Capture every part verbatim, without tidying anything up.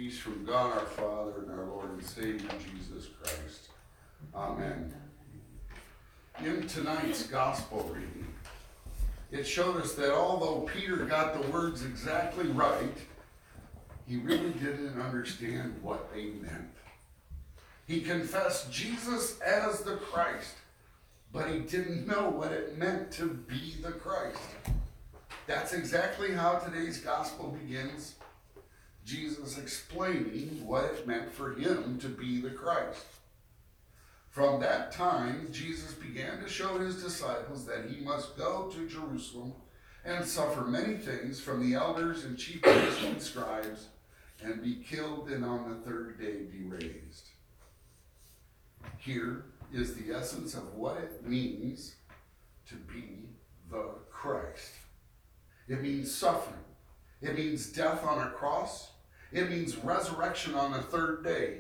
peace from God our Father and our Lord and Savior Jesus Christ. Amen. In tonight's gospel reading, it showed us that although Peter got the words exactly right, he really didn't understand what they meant. He confessed Jesus as the Christ, but he didn't know what it meant to be the Christ. That's exactly how today's gospel begins. Jesus explaining what it meant for him to be the Christ. From that time, Jesus began to show his disciples that he must go to Jerusalem and suffer many things from the elders and chief priests and scribes, and be killed and on the third day be raised. Here is the essence of what it means to be the Christ. It means suffering. It means death on a cross. It means resurrection on the third day.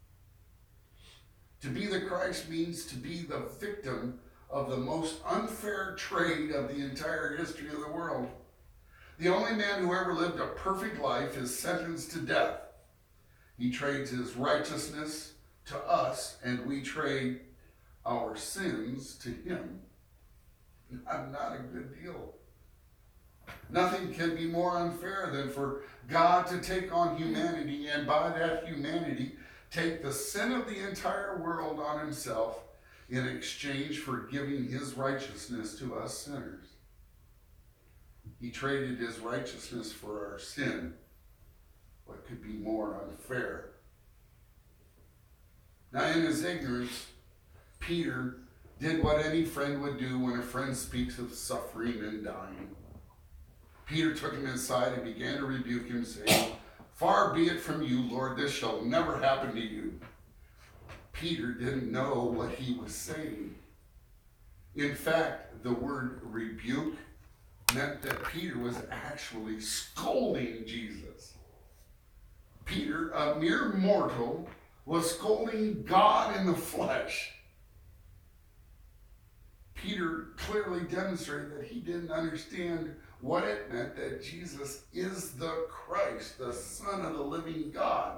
To be the Christ means to be the victim of the most unfair trade of the entire history of the world. The only man who ever lived a perfect life is sentenced to death. He trades his righteousness to us, and we trade our sins to him. Not a good deal. Nothing can be more unfair than for God to take on humanity, and by that humanity, take the sin of the entire world on himself in exchange for giving his righteousness to us sinners. He traded his righteousness for our sin. What could be more unfair? Now, in his ignorance, Peter did what any friend would do when a friend speaks of suffering and dying. Peter took him aside and began to rebuke him, saying, "Far be it from you, Lord, this shall never happen to you." Peter didn't know what he was saying. In fact, the word rebuke meant that Peter was actually scolding Jesus. Peter, a mere mortal, was scolding God in the flesh. Peter clearly demonstrated that he didn't understand what it meant that Jesus is the Christ, the Son of the living God.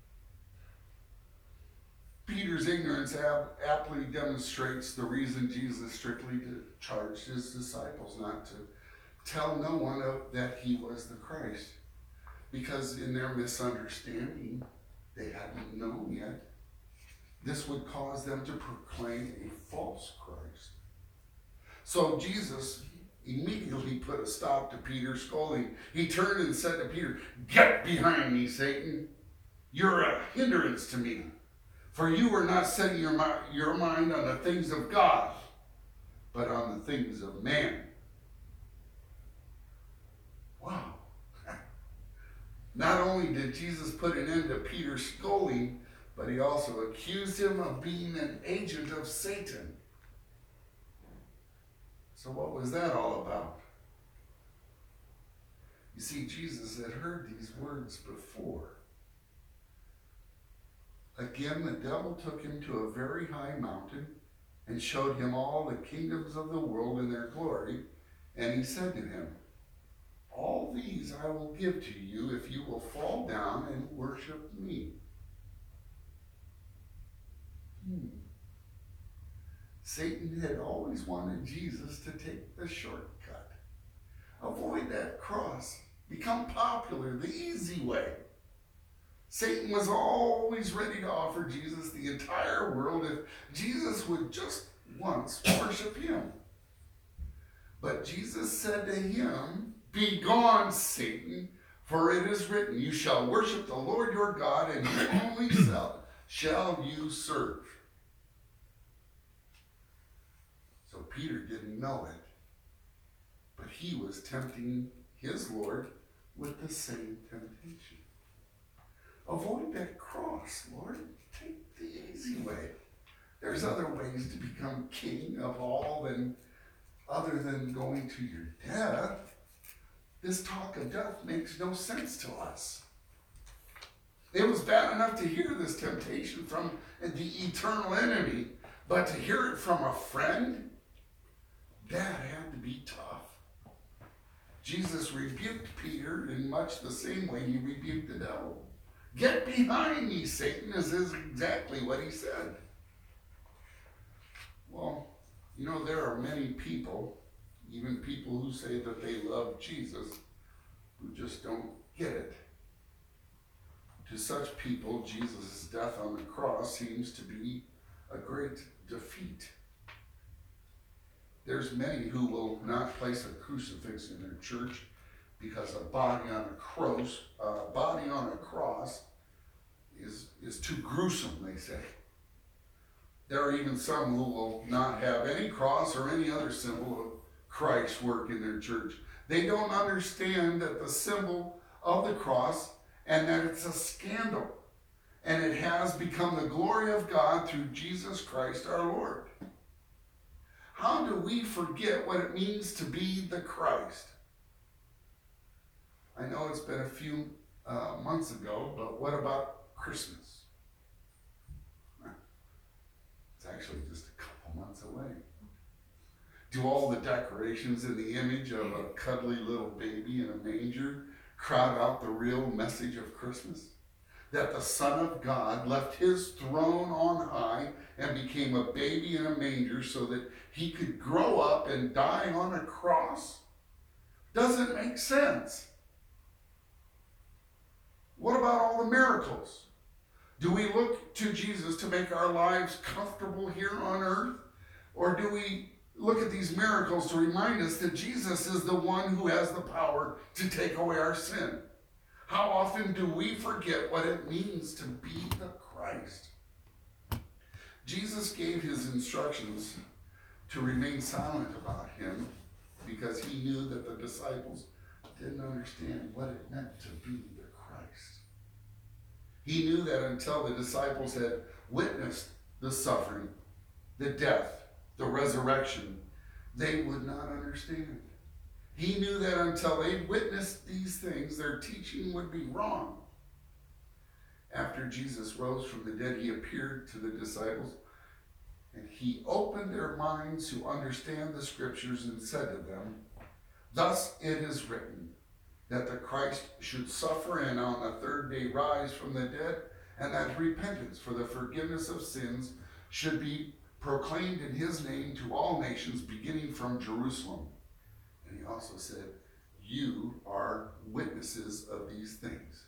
Peter's ignorance aptly demonstrates the reason Jesus strictly charged his disciples not to tell no one that he was the Christ, because in their misunderstanding, they hadn't known yet, this would cause them to proclaim a false Christ. So Jesus immediately put a stop to Peter's scolding. He turned and said to Peter, "Get behind me, Satan. You're a hindrance to me, for you are not setting your, your mind on the things of God, but on the things of man." Wow. Not only did Jesus put an end to Peter's scolding, but he also accused him of being an agent of Satan. So what was that all about? You see, Jesus had heard these words before. Again, the devil took him to a very high mountain and showed him all the kingdoms of the world in their glory. And he said to him, "All these I will give to you if you will fall down and worship me." Hmm. Satan had always wanted Jesus to take the shortcut. Avoid that cross. Become popular, the easy way. Satan was always ready to offer Jesus the entire world if Jesus would just once worship him. But Jesus said to him, "Begone, Satan, for it is written, you shall worship the Lord your God, and him only shall you serve." So Peter didn't know it, but he was tempting his Lord with the same temptation. Avoid that cross, Lord. Take the easy way. There's other ways to become king of all than other than going to your death. This talk of death makes no sense to us. It was bad enough to hear this temptation from the eternal enemy, but to hear it from a friend, that had to be tough. Jesus rebuked Peter in much the same way he rebuked the devil. Get behind me, Satan, is exactly what he said. Well, you know, there are many people, even people who say that they love Jesus, who just don't get it. To such people, Jesus' death on the cross seems to be a great defeat. There's many who will not place a crucifix in their church because a body on a cross, a body on a cross is, is too gruesome, they say. There are even some who will not have any cross or any other symbol of Christ's work in their church. They don't understand that the symbol of the cross and that it's a scandal. And it has become the glory of God through Jesus Christ our Lord. How do we forget what it means to be the Christ? I know it's been a few uh, months ago, but what about Christmas? It's actually just a couple months away. Do all the decorations in the image of a cuddly little baby in a manger crowd out the real message of Christmas? That the Son of God left his throne on high and became a baby in a manger so that he could grow up and die on a cross? Doesn't make sense. What about all the miracles? Do we look to Jesus to make our lives comfortable here on earth? Or do we look at these miracles to remind us that Jesus is the one who has the power to take away our sin? How often do we forget what it means to be the Christ? Jesus gave his instructions to remain silent about him because he knew that the disciples didn't understand what it meant to be the Christ. He knew that until the disciples had witnessed the suffering, the death, the resurrection, they would not understand. He knew that until they witnessed these things, their teaching would be wrong. After Jesus rose from the dead, he appeared to the disciples, and he opened their minds to understand the scriptures and said to them, "Thus it is written, that the Christ should suffer and on the third day rise from the dead, and that repentance for the forgiveness of sins should be proclaimed in his name to all nations, beginning from Jerusalem." And he also said, "You are witnesses of these things."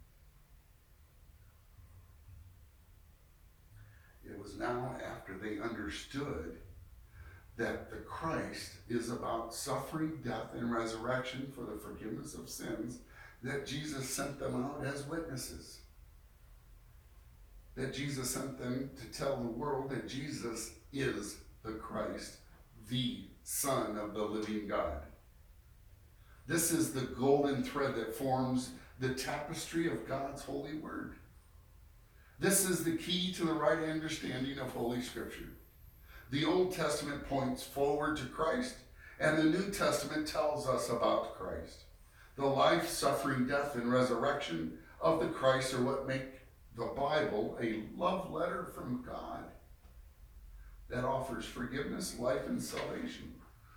It was now after they understood that the Christ is about suffering, death, and resurrection for the forgiveness of sins that Jesus sent them out as witnesses. That Jesus sent them to tell the world that Jesus is the Christ, the Son of the living God. This is the golden thread that forms the tapestry of God's holy word. This is the key to the right understanding of Holy Scripture. The Old Testament points forward to Christ, and the New Testament tells us about Christ. The life, suffering, death, and resurrection of the Christ are what make the Bible a love letter from God that offers forgiveness, life, and salvation.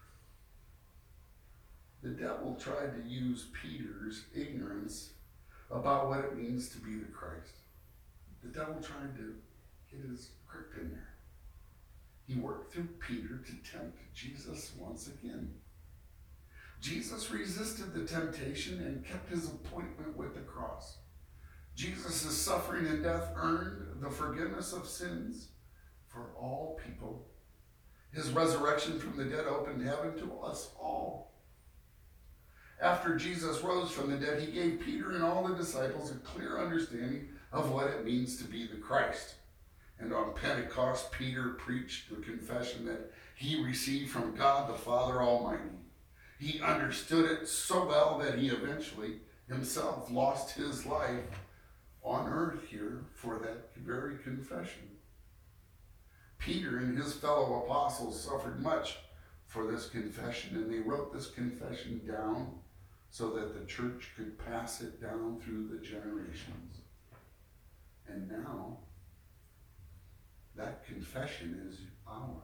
The devil tried to use Peter's ignorance about what it means to be the Christ. The devil tried to get his grip in there. He worked through Peter to tempt Jesus once again. Jesus resisted the temptation and kept his appointment with the cross. Jesus' suffering and death earned the forgiveness of sins for all people. His resurrection from the dead opened heaven to us all. After Jesus rose from the dead, he gave Peter and all the disciples a clear understanding of what it means to be the Christ. And on Pentecost, Peter preached the confession that he received from God the Father Almighty. He understood it so well that he eventually himself lost his life on earth here for that very confession. Peter and his fellow apostles suffered much for this confession, and they wrote this confession down so that the church could pass it down through the generations. And now, that confession is ours.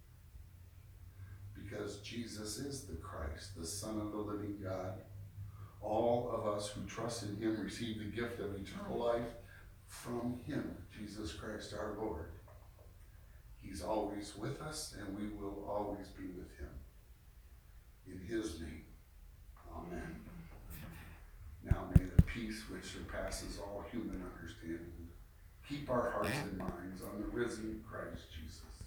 Because Jesus is the Christ, the Son of the living God, All of us who trust in him receive the gift of eternal life from him, Jesus Christ our Lord. He's always with us, and we will always be with him. In his name, amen. Now may the peace which surpasses all human understanding keep our hearts and minds on the risen Christ Jesus.